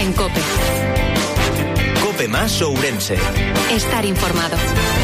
en COPE. COPE más Ourense. Estar informado.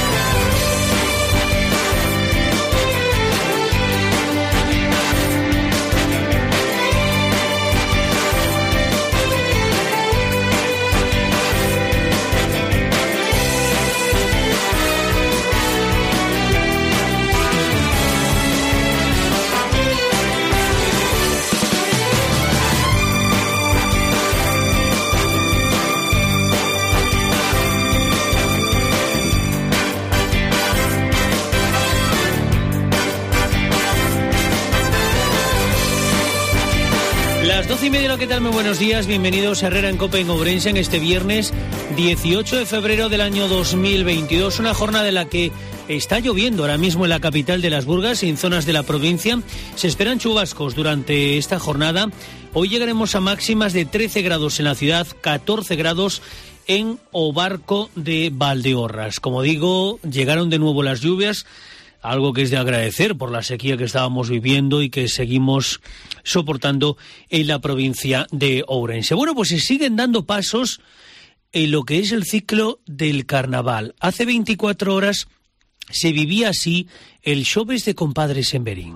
Las 12:30, ¿qué tal? Muy buenos días, bienvenidos a Herrera en COPE en Ourense en este viernes 18 de febrero del año 2022, una jornada en la que está lloviendo ahora mismo en la capital de Las Burgas y en zonas de la provincia. Se esperan chubascos durante esta jornada. Hoy llegaremos a máximas de 13 grados en la ciudad, 14 grados en Obarco de Valdeorras. Como digo, llegaron de nuevo las lluvias, algo que es de agradecer por la sequía que estábamos viviendo y que seguimos soportando en la provincia de Ourense. Bueno, pues se siguen dando pasos en lo que es el ciclo del carnaval. Hace 24 horas se vivía así el Xoves de Compadres en Berín.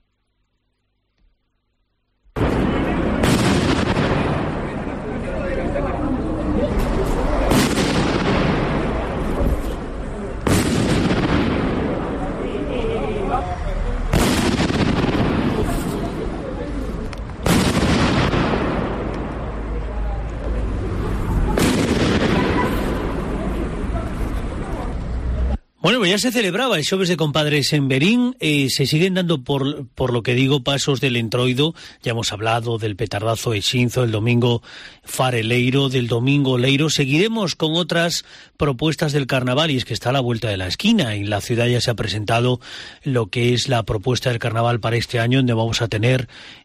Bueno, pues ya se celebraba el Xoves de Compadres en Berín, se siguen dando por lo que digo pasos del Entroido. Ya hemos hablado del petardazo de Xinzo, el domingo fareleiro, del domingo leiro. Seguiremos con otras propuestas del carnaval y es que está a la vuelta de la esquina. En la ciudad ya se ha presentado lo que es la propuesta del carnaval para este año, donde vamos a tener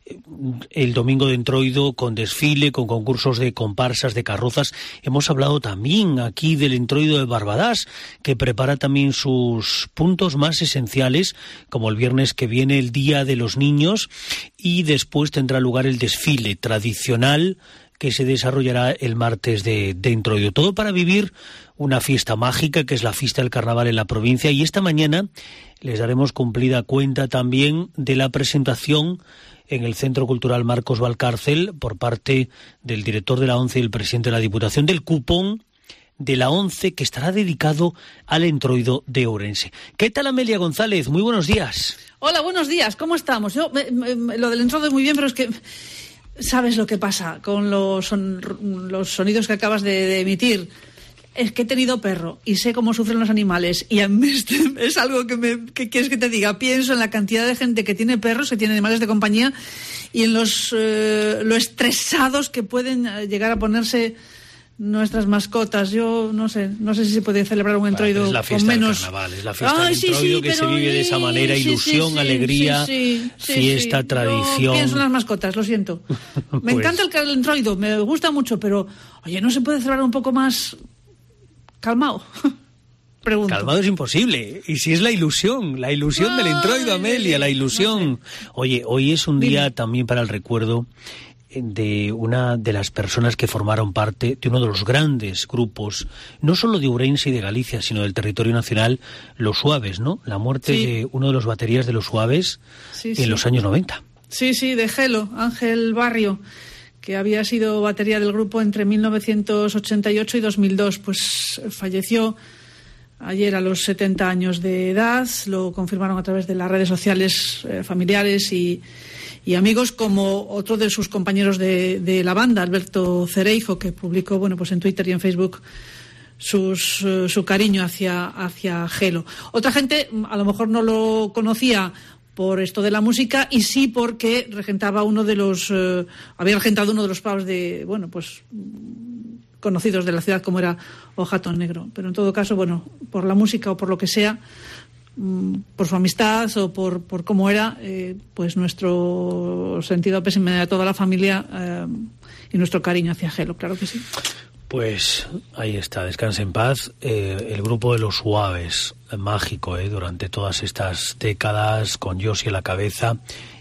el domingo de Entroido con desfile, con concursos de comparsas, de carrozas. Hemos hablado también aquí del Entroido de Barbadás, que prepara también sus puntos más esenciales, como el viernes que viene, el Día de los Niños, y después tendrá lugar el desfile tradicional que se desarrollará el martes de Entroido. Todo para vivir una fiesta mágica, que es la fiesta del carnaval en la provincia, y esta mañana les daremos cumplida cuenta también de la presentación en el Centro Cultural Marcos Valcárcel por parte del director de la ONCE y el presidente de la Diputación del cupón de la ONCE que estará dedicado al Entroido de Ourense. ¿Qué tal, Amelia González? Muy buenos días. Hola, buenos días. ¿Cómo estamos? Lo del Entroido es muy bien, pero es que ¿sabes lo que pasa con los sonidos que acabas de emitir? Es que he tenido perro y sé cómo sufren los animales y a mí es algo que quieres que te diga. Pienso en la cantidad de gente que tiene perros, que tiene animales de compañía y en lo estresados que pueden llegar a ponerse nuestras mascotas. Yo no sé si se puede celebrar un Entroido con menos. Es la fiesta del Entroido que se vive de esa manera, ilusión, alegría, fiesta, tradición. Yo pienso en las mascotas, lo siento. Me encanta el Entroido, me gusta mucho, pero oye, ¿no se puede celebrar un poco más calmado? Pregunto. Calmado es imposible. Y si es la ilusión del Entroido, Amelia, la ilusión. No sé. Oye, hoy es un día también para el recuerdo de una de las personas que formaron parte de uno de los grandes grupos, no solo de Ourense y de Galicia, sino del territorio nacional, Los Suaves, ¿no? La muerte de uno de los baterías de Los Suaves en los años 90. Sí, de Gelo, Ángel Barrio, que había sido batería del grupo entre 1988 y 2002, pues falleció ayer a los 70 años de edad. Lo confirmaron a través de las redes sociales familiares y amigos, como otro de sus compañeros de la banda, Alberto Cereijo, que publicó pues en Twitter y en Facebook su cariño hacia Gelo. Otra gente a lo mejor no lo conocía por esto de la música y sí porque regentaba había regentado uno de los pubs de conocidos de la ciudad, como era O Jato Negro. Pero en todo caso, por la música o por lo que sea, por su amistad o por cómo era, pues nuestro sentido pésame a toda la familia y nuestro cariño hacia Gelo, claro que sí. Pues ahí está, descanse en paz. El grupo de Los Suaves, mágico, durante todas estas décadas, con Josi a la cabeza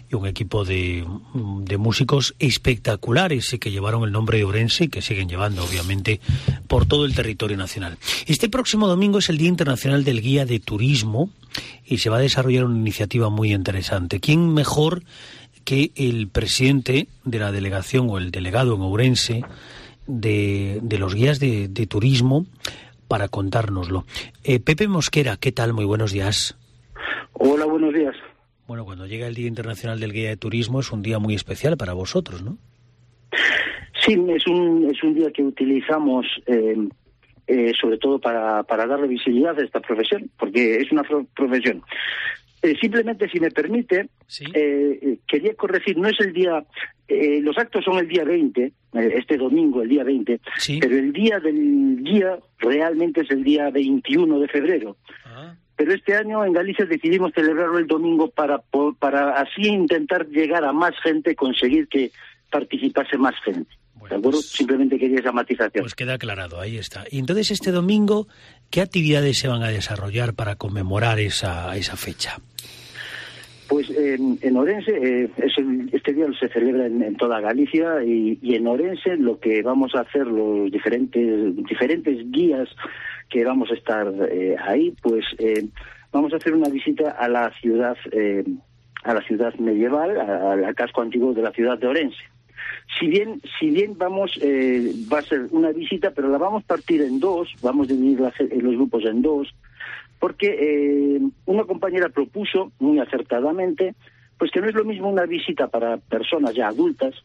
y un equipo de músicos espectaculares y que llevaron el nombre de Ourense y que siguen llevando, obviamente, por todo el territorio nacional. Este próximo domingo es el Día Internacional del Guía de Turismo y se va a desarrollar una iniciativa muy interesante. ¿Quién mejor que el presidente de la delegación o el delegado en Ourense de los guías de turismo para contárnoslo? Pepe Mosquera, ¿qué tal? Muy buenos días. Hola, buenos días. Bueno, cuando llega el Día Internacional del Guía de Turismo es un día muy especial para vosotros, ¿no? Sí, es un día que utilizamos sobre todo para darle visibilidad a esta profesión, porque es una profesión. Simplemente, si me permite, sí. Quería corregir, no es el día, los actos son el día 20, este domingo, el día 20, sí. Pero el día del guía realmente es el día 21 de febrero. Pero este año en Galicia decidimos celebrarlo el domingo para así intentar llegar a más gente, conseguir que participase más gente. Bueno, ¿de acuerdo? Pues, simplemente quería esa matización. Pues queda aclarado, ahí está. Y entonces este domingo, ¿qué actividades se van a desarrollar para conmemorar esa fecha? Pues en Ourense, este día se celebra en toda Galicia y en Ourense lo que vamos a hacer, los diferentes guías que vamos a estar ahí, pues vamos a hacer una visita a la ciudad medieval, al casco antiguo de la ciudad de Ourense. Si bien va a ser una visita, pero la vamos a partir en dos, vamos a dividir los grupos en dos, porque una compañera propuso, muy acertadamente, pues que no es lo mismo una visita para personas ya adultas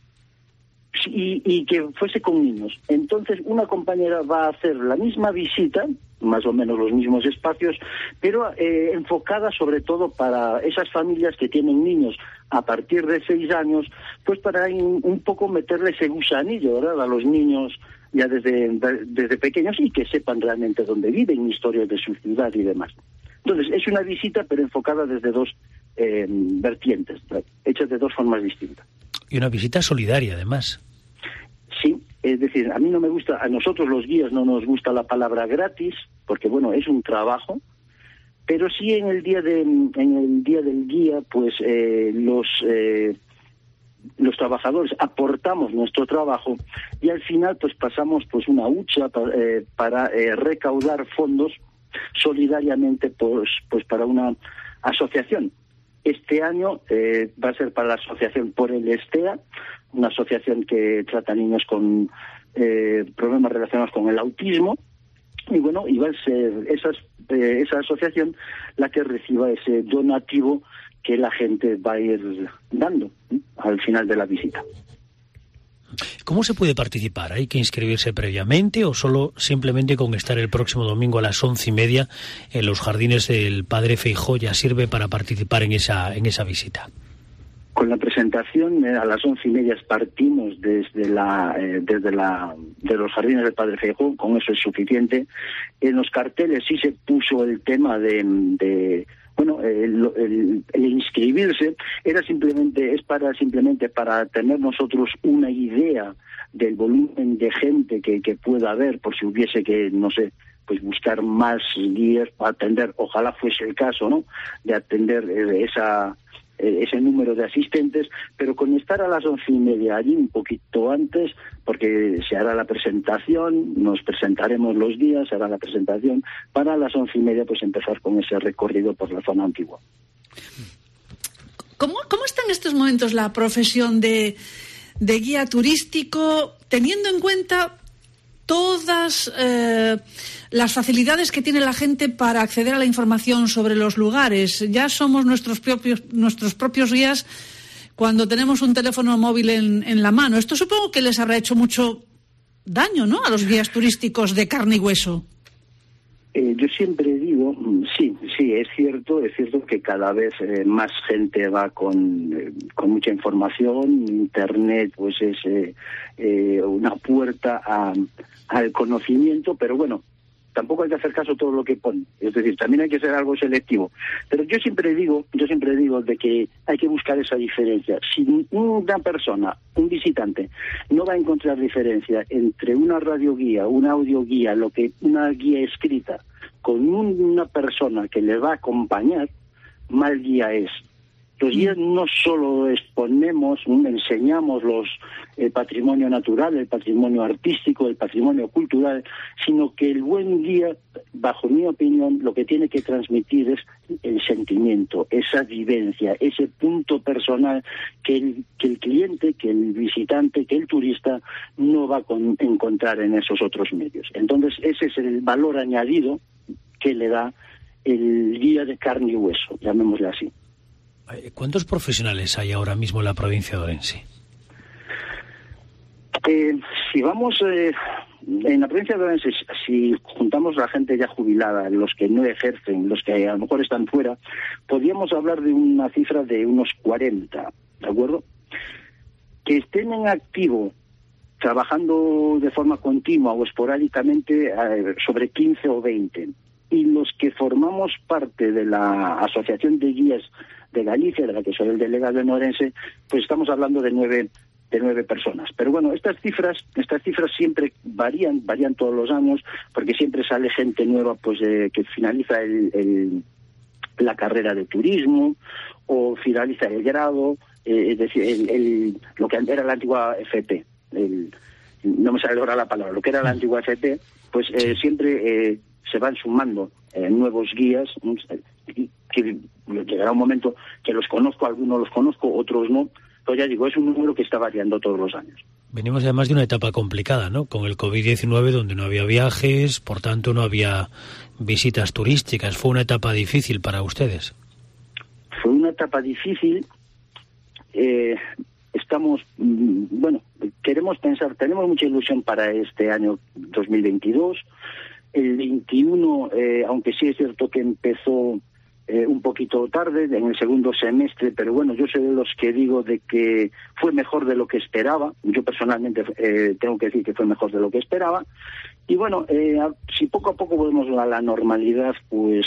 y que fuese con niños. Entonces, una compañera va a hacer la misma visita, más o menos los mismos espacios, pero enfocada sobre todo para esas familias que tienen niños a partir de 6 años, pues para un poco meterle ese gusanillo, ¿verdad?, a los niños ya desde pequeños y que sepan realmente dónde viven, historias de su ciudad y demás. Entonces, es una visita, pero enfocada desde dos vertientes, hechas de dos formas distintas. Y una visita solidaria, además. Sí, es decir, a mí no me gusta, a nosotros los guías no nos gusta la palabra gratis, porque bueno, es un trabajo, pero sí en el día del guía, pues los trabajadores aportamos nuestro trabajo y al final pues pasamos pues una hucha para recaudar fondos solidariamente pues para una asociación. Este año va a ser para la asociación Por el Estea, una asociación que trata a niños con problemas relacionados con el autismo, y bueno, y va a ser esa asociación la que reciba ese donativo que la gente va a ir dando al final de la visita. ¿Cómo se puede participar? ¿Hay que inscribirse previamente o solo simplemente con estar el próximo domingo a las 11:30 en los jardines del Padre Feijóo ya sirve para participar en esa visita? Con la presentación a las 11:30 partimos de los jardines del Padre Feijóo, con eso es suficiente. En los carteles sí se puso el tema de el inscribirse simplemente para tener nosotros una idea del volumen de gente que pueda haber, por si hubiese que, no sé, pues buscar más guías para atender, ojalá fuese el caso, ¿no?, de atender ese número de asistentes, pero con estar a las 11:30 allí un poquito antes, porque se hará la presentación, nos presentaremos los días, se hará la presentación, para a las 11:30 pues empezar con ese recorrido por la zona antigua. ¿Cómo está en estos momentos la profesión de guía turístico, teniendo en cuenta todas las facilidades que tiene la gente para acceder a la información sobre los lugares? Ya somos nuestros propios guías cuando tenemos un teléfono móvil en la mano. Esto supongo que les habrá hecho mucho daño, ¿no?, a los guías turísticos de carne y hueso. Yo siempre digo, sí, es cierto que cada vez más gente va con mucha información. Internet pues es una puerta al conocimiento, pero bueno, tampoco hay que hacer caso a todo lo que pone, es decir, también hay que ser algo selectivo. Pero yo siempre digo de que hay que buscar esa diferencia. Si una persona, un visitante, no va a encontrar diferencia entre una radioguía, una audioguía, una guía escrita, con una persona que le va a acompañar, mal guía es. Los guías no solo enseñamos el patrimonio natural, el patrimonio artístico, el patrimonio cultural, sino que el buen guía, bajo mi opinión, lo que tiene que transmitir es el sentimiento, esa vivencia, ese punto personal que el cliente, que el visitante, que el turista no va a encontrar en esos otros medios. Entonces, ese es el valor añadido que le da el guía de carne y hueso, llamémosle así. ¿Cuántos profesionales hay ahora mismo en la provincia de Orense? Si vamos en la provincia de Orense, si juntamos la gente ya jubilada, los que no ejercen, los que a lo mejor están fuera, podríamos hablar de una cifra de unos 40, ¿de acuerdo? Que estén en activo, trabajando de forma continua o esporádicamente, sobre 15 o 20. Y los que formamos parte de la Asociación de Guías de Galicia, de la que soy el delegado en Orense, pues estamos hablando de 9 personas. Pero bueno, estas cifras siempre varían todos los años, porque siempre sale gente nueva pues que finaliza la carrera de turismo o finaliza el grado, es decir, lo que era la antigua FP, no me sale ahora la palabra, lo que era la antigua FP, pues siempre se van sumando nuevos guías, que llegará un momento que los conozco, algunos los conozco, otros no. Pues ya digo, es un número que está variando todos los años. Venimos además de una etapa complicada, ¿no? Con el COVID-19, donde no había viajes, por tanto no había visitas turísticas. Fue una etapa difícil para ustedes. Fue una etapa difícil. Queremos pensar, tenemos mucha ilusión para este año 2022. El 21, aunque sí es cierto que empezó un poquito tarde, en el segundo semestre, pero bueno, yo soy de los que digo de que fue mejor de lo que esperaba. Yo personalmente tengo que decir que fue mejor de lo que esperaba. Y bueno, si poco a poco volvemos a la normalidad, pues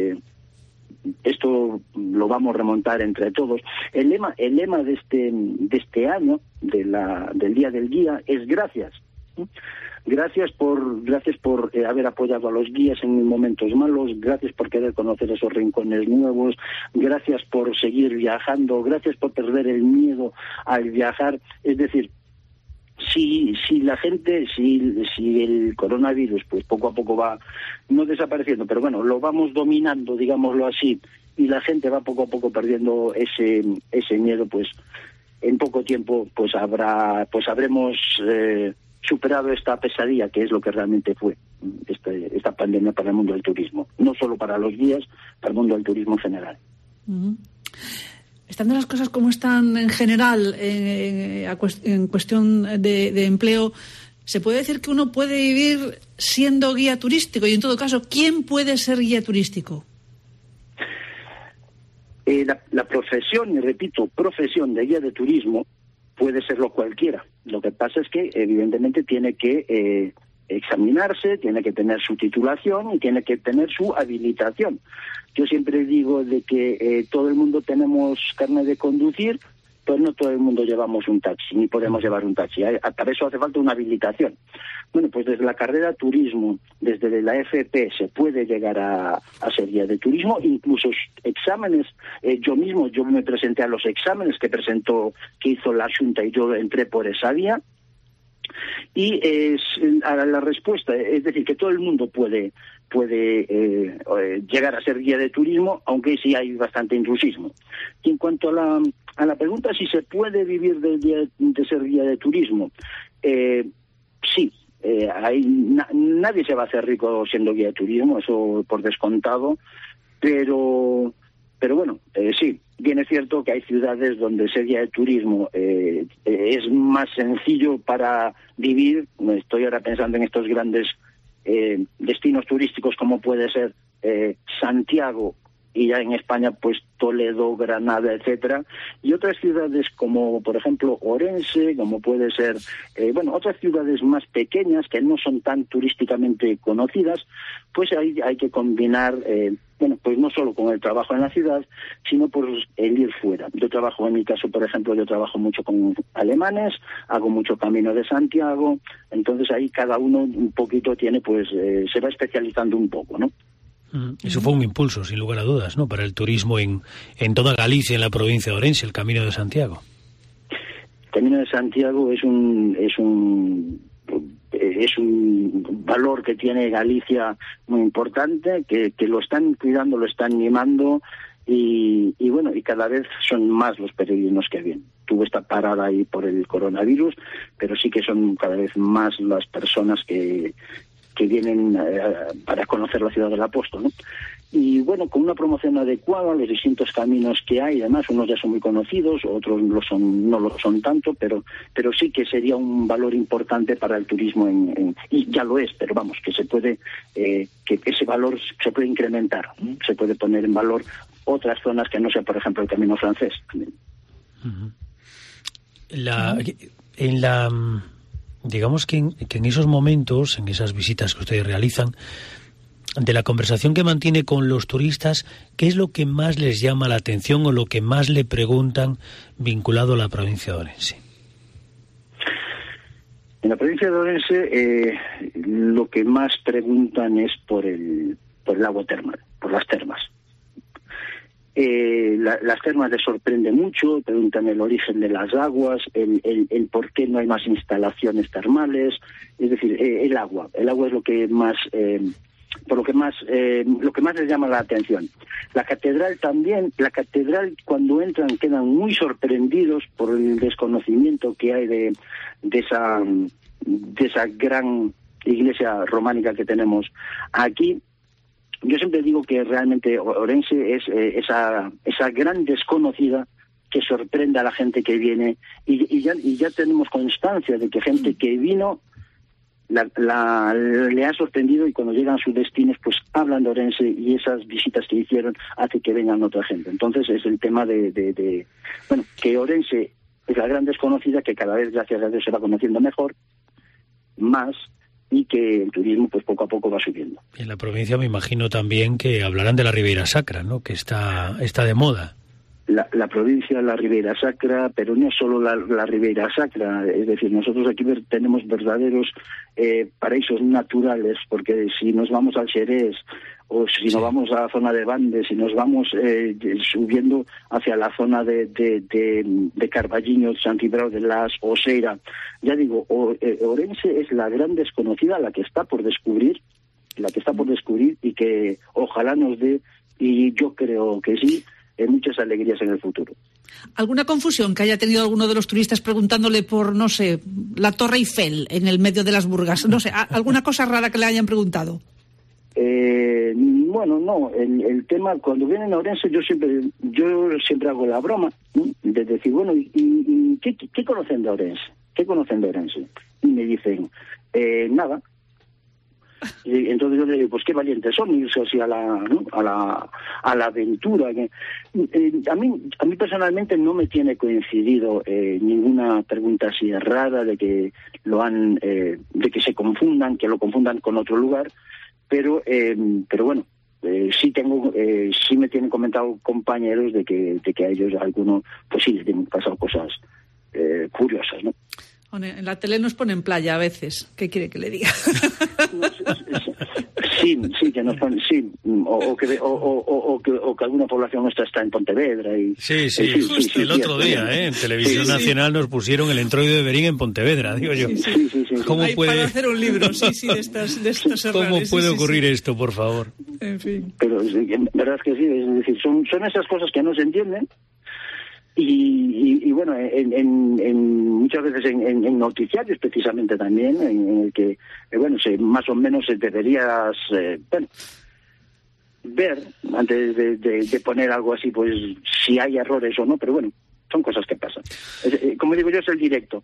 esto lo vamos a remontar entre todos. El lema de este año, del Día del Guía, es gracias. Gracias por haber apoyado a los guías en momentos malos, gracias por querer conocer esos rincones nuevos, gracias por seguir viajando, gracias por perder el miedo al viajar. Es decir, si la gente, si el coronavirus pues poco a poco va no desapareciendo, pero bueno, lo vamos dominando, digámoslo así, y la gente va poco a poco perdiendo ese miedo, pues en poco tiempo pues habremos superado esta pesadilla que es lo que realmente fue esta pandemia para el mundo del turismo, no solo para los guías, para el mundo del turismo en general. Uh-huh. Estando las cosas como están en general en cuestión de empleo, ¿se puede decir que uno puede vivir siendo guía turístico? Y en todo caso, ¿quién puede ser guía turístico? La profesión, y repito, profesión de guía de turismo puede serlo cualquiera. Lo que pasa es que evidentemente tiene que examinarse, tiene que tener su titulación y tiene que tener su habilitación. Yo siempre digo de que todo el mundo tenemos carnet de conducir, pero no todo el mundo llevamos un taxi, ni podemos llevar un taxi. Para eso hace falta una habilitación. Bueno, pues desde la carrera turismo, desde la FP, se puede llegar a ser guía de turismo, incluso exámenes. Yo me presenté a los exámenes que hizo la Junta y yo entré por esa vía. Y a la respuesta, es decir, que todo el mundo puede llegar a ser guía de turismo, aunque sí hay bastante intrusismo. Y en cuanto a la pregunta si se puede vivir de ser guía de turismo, sí. Nadie se va a hacer rico siendo guía de turismo, eso por descontado, pero bueno, sí, bien es cierto que hay ciudades donde ser guía de turismo es más sencillo para vivir. Estoy ahora pensando en estos grandes destinos turísticos como puede ser Santiago, y ya en España pues Toledo, Granada, etcétera, y otras ciudades como por ejemplo Orense, como puede ser otras ciudades más pequeñas que no son tan turísticamente conocidas, pues ahí hay que combinar pues no solo con el trabajo en la ciudad, sino por el ir fuera. Yo trabajo, en mi caso, por ejemplo, mucho con alemanes, hago mucho Camino de Santiago, entonces ahí cada uno un poquito tiene, se va especializando un poco, ¿no? Eso fue un impulso, sin lugar a dudas, ¿no?, para el turismo en toda Galicia, en la provincia de Orense, el Camino de Santiago. El Camino de Santiago es un valor que tiene Galicia muy importante, que lo están cuidando, lo están mimando, y bueno, y cada vez son más los peregrinos que vienen. Tuvo esta parada ahí por el coronavirus, pero sí que son cada vez más las personas que vienen para conocer la ciudad del apóstol, ¿no? Y bueno, con una promoción adecuada, los distintos caminos que hay, además unos ya son muy conocidos, otros no lo son tanto, pero sí que sería un valor importante para el turismo y ya lo es, pero vamos, que se puede que ese valor se puede incrementar, ¿no? Se puede poner en valor otras zonas que no sea, por ejemplo, el Camino Francés. Digamos que en esos momentos, en esas visitas que ustedes realizan, de la conversación que mantiene con los turistas, ¿qué es lo que más les llama la atención o lo que más le preguntan vinculado a la provincia de Orense? En la provincia de Orense lo que más preguntan es por el agua termal, por las termas. Las termas les sorprende mucho, preguntan el origen de las aguas, el por qué no hay más instalaciones termales, es decir, el agua es lo que más lo que más les llama la atención. La catedral también, cuando entran quedan muy sorprendidos por el desconocimiento que hay de esa gran iglesia románica que tenemos aquí. Yo siempre digo que realmente Orense es esa gran desconocida que sorprende a la gente que viene, y ya tenemos constancia de que gente que vino le ha sorprendido, y cuando llegan a sus destinos pues hablan de Orense, y esas visitas que hicieron hace que vengan otra gente. Entonces es el tema de que Orense es la gran desconocida, que cada vez, gracias a Dios, se va conociendo mejor, más, y que el turismo pues poco a poco va subiendo. En la provincia me imagino también que hablarán de la Ribeira Sacra, ¿no?, que está de moda. La provincia, la Ribeira Sacra, pero no solo la Ribeira Sacra, es decir, nosotros aquí tenemos verdaderos paraísos naturales, porque si nos vamos al Xerés, o si nos vamos a la zona de Bandes, si nos vamos subiendo hacia la zona de Carballiño, Santibrao de las, Oseira, ya digo, Orense es la gran desconocida, la que está por descubrir, y que ojalá nos dé, y yo creo que sí, muchas alegrías en el futuro. ¿Alguna confusión que haya tenido alguno de los turistas preguntándole por, no sé, la Torre Eiffel en el medio de las Burgas? No sé, ¿alguna cosa rara que le hayan preguntado? Bueno, no, el tema, cuando vienen a Orense, yo siempre hago la broma, ¿no?, de decir, bueno, ¿y qué conocen de Orense? ¿Qué conocen de Orense? Y me dicen, nada. Y entonces yo le digo, pues qué valientes son, irse así a la aventura. A mí personalmente no me tiene coincidido ninguna pregunta así rara de que de que se confundan, que lo confundan con otro lugar, pero bueno, sí me tienen comentado compañeros de que a ellos algunos pues sí les tienen pasado cosas curiosas, ¿no? En la tele nos ponen playa a veces. ¿Qué quiere que le diga? Sí, que nos ponen, sí, o que alguna población nuestra está en Pontevedra. Sí, justo el otro día, en Televisión Nacional nos pusieron el entroido de Berín en Pontevedra, digo yo. Sí. ¿Cómo puede... Para hacer un libro, de estos errores. ¿Cómo puede ocurrir esto, por favor? En fin. Pero verdad es que sí, es decir, son esas cosas que no se entienden. Y bueno, muchas veces en noticiarios precisamente también, en el que, más o menos deberías ver, antes de poner algo así, pues si hay errores o no, pero bueno, son cosas que pasan. Como digo yo, es el directo.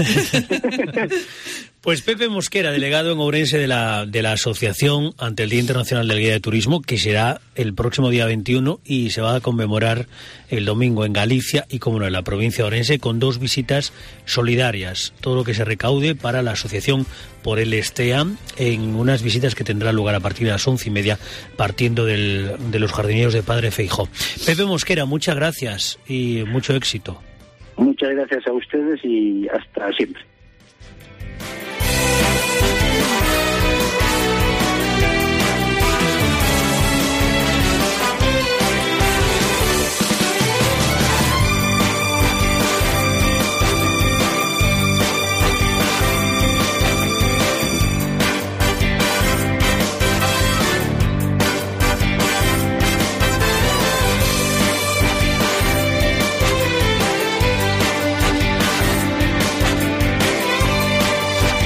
Pues Pepe Mosquera, delegado en Ourense de la Asociación ante el Día Internacional del Guía de Turismo, que será el próximo día 21 y se va a conmemorar el domingo en Galicia y, como no, en la provincia de Ourense, con 2 visitas solidarias. Todo lo que se recaude para la Asociación por el Estea, en unas visitas que tendrán lugar a partir de las 11:30, partiendo de los jardineros de Padre Feijóo. Pepe Mosquera, muchas gracias y mucho éxito. Muchas gracias a ustedes y hasta siempre.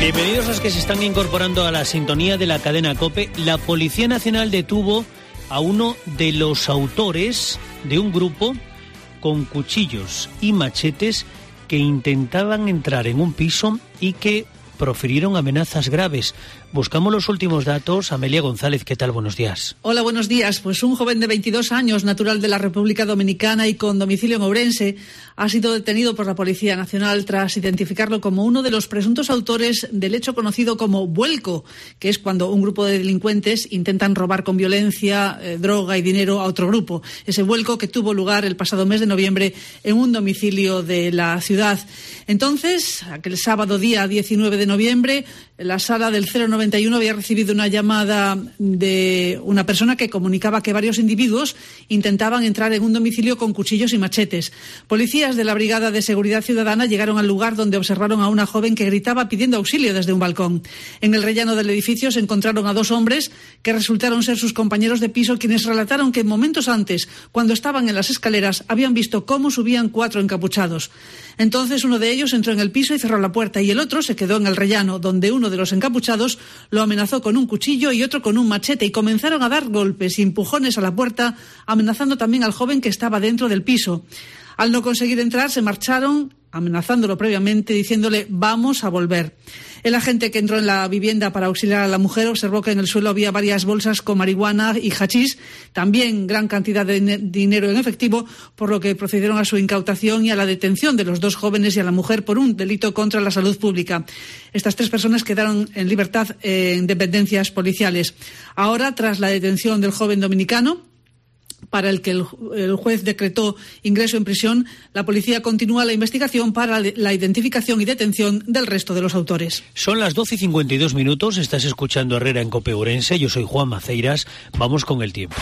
Bienvenidos a los que se están incorporando a la sintonía de la cadena COPE. La Policía Nacional detuvo a uno de los autores de un grupo con cuchillos y machetes que intentaban entrar en un piso y que profirieron amenazas graves. Buscamos los últimos datos. Amelia González, ¿qué tal? Buenos días. Hola, buenos días. Pues un joven de 22 años, natural de la República Dominicana y con domicilio en Ourense, ha sido detenido por la Policía Nacional tras identificarlo como uno de los presuntos autores del hecho conocido como vuelco, que es cuando un grupo de delincuentes intentan robar con violencia, droga y dinero a otro grupo. Ese vuelco que tuvo lugar el pasado mes de noviembre en un domicilio de la ciudad. Entonces, aquel sábado día 19 de noviembre, la sala del 091 había recibido una llamada de una persona que comunicaba que varios individuos intentaban entrar en un domicilio con cuchillos y machetes. Policías de la Brigada de Seguridad Ciudadana llegaron al lugar donde observaron a una joven que gritaba pidiendo auxilio desde un balcón. En el rellano del edificio se encontraron a dos hombres que resultaron ser sus compañeros de piso, quienes relataron que momentos antes, cuando estaban en las escaleras, habían visto cómo subían 4 encapuchados. Entonces uno de ellos entró en el piso y cerró la puerta, y el otro se quedó en el rellano, donde uno de los encapuchados lo amenazó con un cuchillo y otro con un machete, y comenzaron a dar golpes y empujones a la puerta, amenazando también al joven que estaba dentro del piso. Al no conseguir entrar, se marcharon, amenazándolo previamente, diciéndole «vamos a volver». El agente que entró en la vivienda para auxiliar a la mujer observó que en el suelo había varias bolsas con marihuana y hachís, también gran cantidad de dinero en efectivo, por lo que procedieron a su incautación y a la detención de los dos jóvenes y a la mujer por un delito contra la salud pública. Estas 3 personas quedaron en libertad en dependencias policiales. Ahora, tras la detención del joven dominicano, para el que el juez decretó ingreso en prisión, la policía continúa la investigación para la identificación y detención del resto de los autores. Son las 12:52, estás escuchando Herrera en COPE Ourense, yo soy Juan Maceiras, vamos con el tiempo.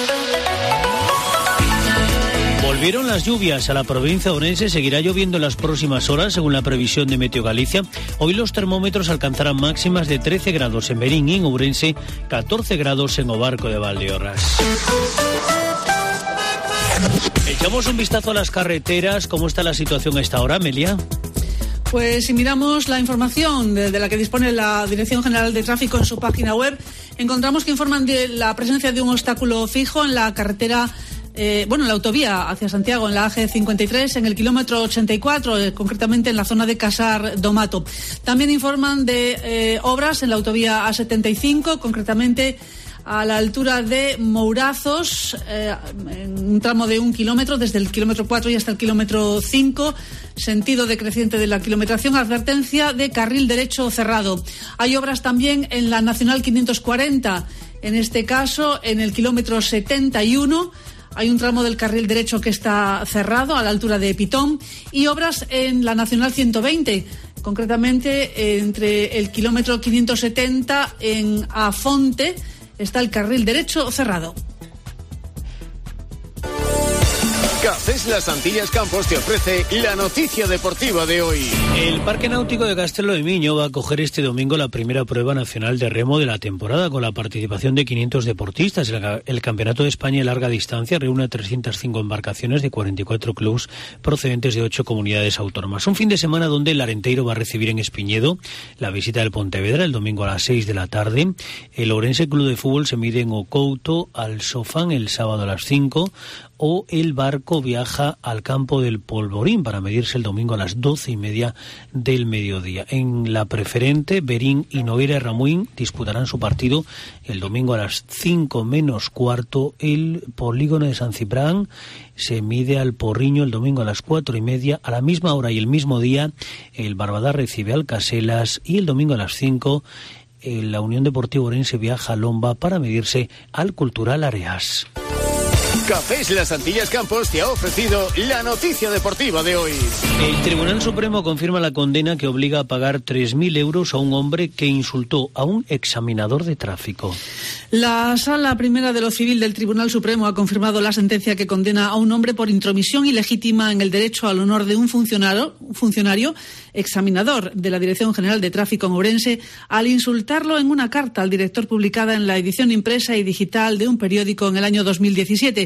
Volvieron las lluvias a la provincia de Ourense, seguirá lloviendo en las próximas horas según la previsión de Meteo Galicia. Hoy los termómetros alcanzarán máximas de 13 grados en Berín y en Ourense, 14 grados en Obarco de Valdeorras. Echamos un vistazo a las carreteras. ¿Cómo está la situación a esta hora, Amelia? Pues si miramos la información de la que dispone la Dirección General de Tráfico en su página web, encontramos que informan de la presencia de un obstáculo fijo en la carretera, en la autovía hacia Santiago, en la AG53, en el kilómetro 84, concretamente en la zona de Casar do Mato. También informan de obras en la autovía A75, concretamente a la altura de Mourazos, en un tramo de 1 kilómetro, desde el kilómetro 4 y hasta el kilómetro 5, sentido decreciente de la kilometración, advertencia de carril derecho cerrado. Hay obras también en la Nacional 540, en este caso en el kilómetro 71, hay un tramo del carril derecho que está cerrado a la altura de Pitón, y obras en la Nacional 120, concretamente entre el kilómetro 570 en Afonte, está el carril derecho cerrado. Cafés Las Antillas Campos te ofrece la noticia deportiva de hoy. El Parque Náutico de Castelo de Miño va a acoger este domingo la primera prueba nacional de remo de la temporada, con la participación de 500 deportistas. El Campeonato de España de larga distancia reúne a 305 embarcaciones de 44 clubes procedentes de 8 comunidades autónomas. Un fin de semana donde el Arenteiro va a recibir en Espiñedo la visita del Pontevedra el domingo a las 6 de la tarde. El Ourense Club de Fútbol se mide en Ocouto al Sofán el sábado a las 5. O el Barco viaja al campo del Polvorín para medirse el domingo a las 12:30 del mediodía. En la preferente, Berín y Noguera y Ramuín disputarán su partido el domingo a las 5 menos cuarto. El Polígono de San Ciprán se mide al Porriño el domingo a las 4:30. A la misma hora y el mismo día, el Barbadá recibe al Caselas, y el domingo a las 5 la Unión Deportiva Ourense viaja a Lomba para medirse al Cultural Areas. Cafés Las Antillas Campos te ha ofrecido la noticia deportiva de hoy. El Tribunal Supremo confirma la condena que obliga a pagar 3.000 euros a un hombre que insultó a un examinador de tráfico. La Sala Primera de lo Civil del Tribunal Supremo ha confirmado la sentencia que condena a un hombre por intromisión ilegítima en el derecho al honor de un funcionario examinador de la Dirección General de Tráfico en Ourense, al insultarlo en una carta al director publicada en la edición impresa y digital de un periódico en el año 2017.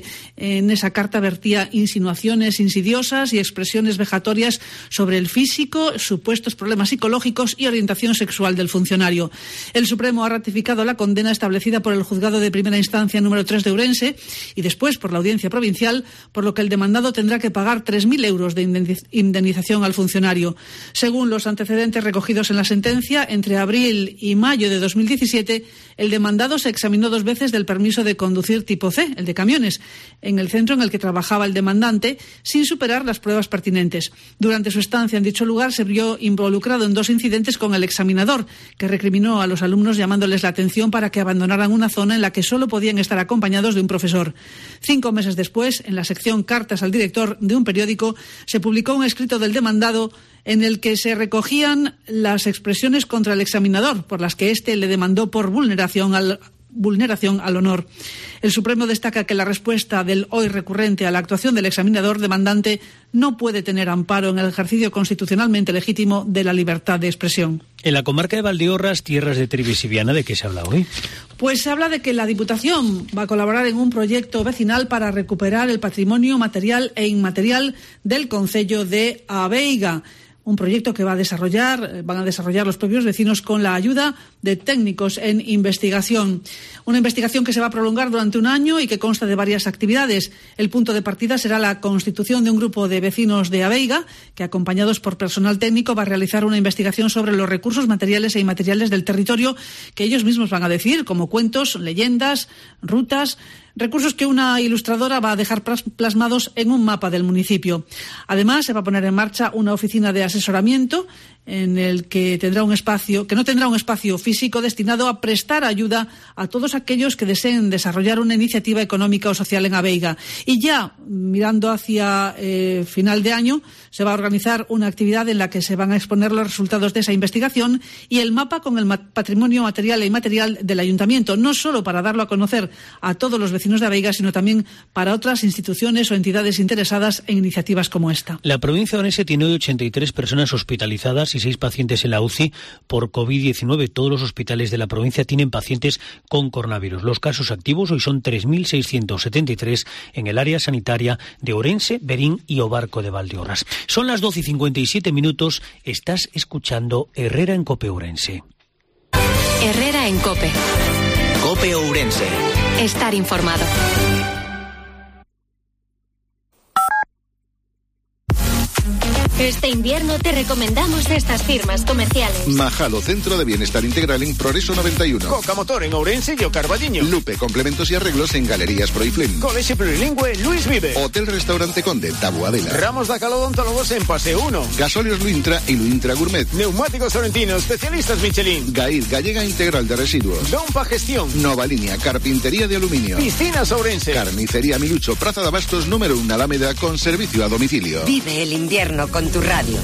que en esa carta vertía insinuaciones insidiosas y expresiones vejatorias sobre el físico, supuestos problemas psicológicos y orientación sexual del funcionario. El Supremo ha ratificado la condena establecida por el Juzgado de Primera Instancia número 3 de Ourense y después por la Audiencia Provincial, por lo que el demandado tendrá que pagar 3.000 euros de indemnización al funcionario. Según los antecedentes recogidos en la sentencia, entre abril y mayo de 2017, el demandado se examinó 2 veces del permiso de conducir tipo C, el de camiones, en el centro en el que trabajaba el demandante, sin superar las pruebas pertinentes. Durante su estancia en dicho lugar se vio involucrado en 2 incidentes con el examinador, que recriminó a los alumnos llamándoles la atención para que abandonaran una zona en la que solo podían estar acompañados de un profesor. 5 meses después, en la sección Cartas al director de un periódico, se publicó un escrito del demandado en el que se recogían las expresiones contra el examinador, por las que éste le demandó por vulneración al honor. El Supremo destaca que la respuesta del hoy recurrente a la actuación del examinador demandante no puede tener amparo en el ejercicio constitucionalmente legítimo de la libertad de expresión. En la comarca de Valdeorras, tierras de Trives y Viana, ¿de qué se habla hoy? Pues se habla de que la Diputación va a colaborar en un proyecto vecinal para recuperar el patrimonio material e inmaterial del concello de Abeiga. Un proyecto que van a desarrollar los propios vecinos con la ayuda de técnicos en investigación. Una investigación que se va a prolongar durante 1 año y que consta de varias actividades. El punto de partida será la constitución de un grupo de vecinos de Abeiga, que acompañados por personal técnico va a realizar una investigación sobre los recursos materiales e inmateriales del territorio que ellos mismos van a decir, como cuentos, leyendas, rutas, recursos que una ilustradora va a dejar plasmados en un mapa del municipio. Además, se va a poner en marcha una oficina de asesoramiento en el que no tendrá un espacio físico destinado a prestar ayuda a todos aquellos que deseen desarrollar una iniciativa económica o social en Abeiga. Y ya mirando hacia final de año, se va a organizar una actividad en la que se van a exponer los resultados de esa investigación y el mapa con el patrimonio material e inmaterial del ayuntamiento, no solo para darlo a conocer a todos los vecinos de Abeiga, sino también para otras instituciones o entidades interesadas en iniciativas como esta. La provincia de Ourense tiene hoy 83 personas hospitalizadas y 6 pacientes en la UCI por COVID-19. Todos los hospitales de la provincia tienen pacientes con coronavirus. Los casos activos hoy son 3.673 en el área sanitaria de Ourense, Berín y Obarco de Valdeorras. Son las 12:57. Estás escuchando Herrera en Cope Ourense. Herrera en Cope. Cope Ourense. Estar informado. Este invierno te recomendamos estas firmas comerciales. Majalo, Centro de Bienestar Integral en Progreso 91. Coca Motor en Ourense y Carballiño. Lupe, complementos y arreglos en Galerías Proiflim. Colegio Plurilingüe Luis Vive. Hotel Restaurante Conde, Taboadela. Ramos de Odontólogos en Paseo 1. Gasóleos Luintra y Luintra Gourmet. Neumáticos Sorrentino, especialistas Michelin. GAIR, Gallega Integral de Residuos. Dompa Gestión. Nova Línea, Carpintería de Aluminio. Piscinas Ourense. Carnicería Milucho, Plaza de Abastos número 1 Alámeda con servicio a domicilio. Vive el invierno con tu radio.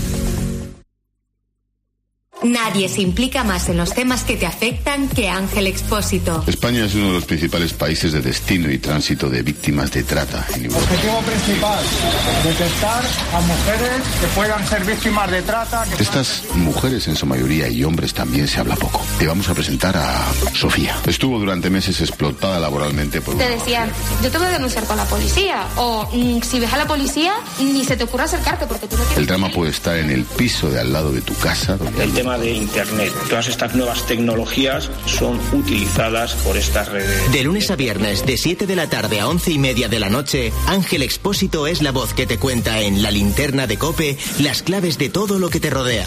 Nadie se implica más en los temas que te afectan que Ángel Expósito. España es uno de los principales países de destino y tránsito de víctimas de trata en Europa. Objetivo principal, detectar a mujeres que puedan ser víctimas de trata. Estas mujeres en su mayoría y hombres también se habla poco. Te vamos a presentar a Sofía. Estuvo durante meses explotada laboralmente por... Te decían, yo te voy a denunciar con la policía. O si ves a la policía, ni se te ocurra acercarte porque tú no tienes... El drama puede estar en el piso de al lado de tu casa. El tema de Internet. Todas estas nuevas tecnologías son utilizadas por estas redes. De lunes a viernes, de 7 de la tarde a 11:30 de la noche, Ángel Expósito es la voz que te cuenta en La Linterna de Cope las claves de todo lo que te rodea.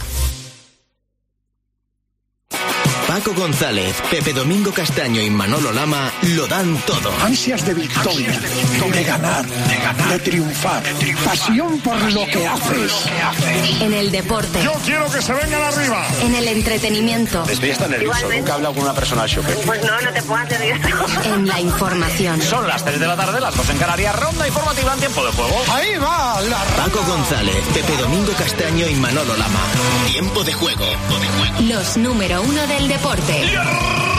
Paco González, Pepe Domingo Castaño y Manolo Lama lo dan todo. Ansias de victoria, de ganar, de triunfar, pasión por lo que haces. En el deporte. Yo quiero que se vengan arriba. En el entretenimiento. Estoy hasta nervioso. Nunca he hablado con una persona al choque. Pues no te pongas nervioso. En la información. Son las 3 de la tarde, las 2 en Canarias, ronda informativa en tiempo de juego. Ahí va la ronda. Paco González, Pepe Domingo Castaño y Manolo Lama. Tiempo de juego. Los número 1 del deporte.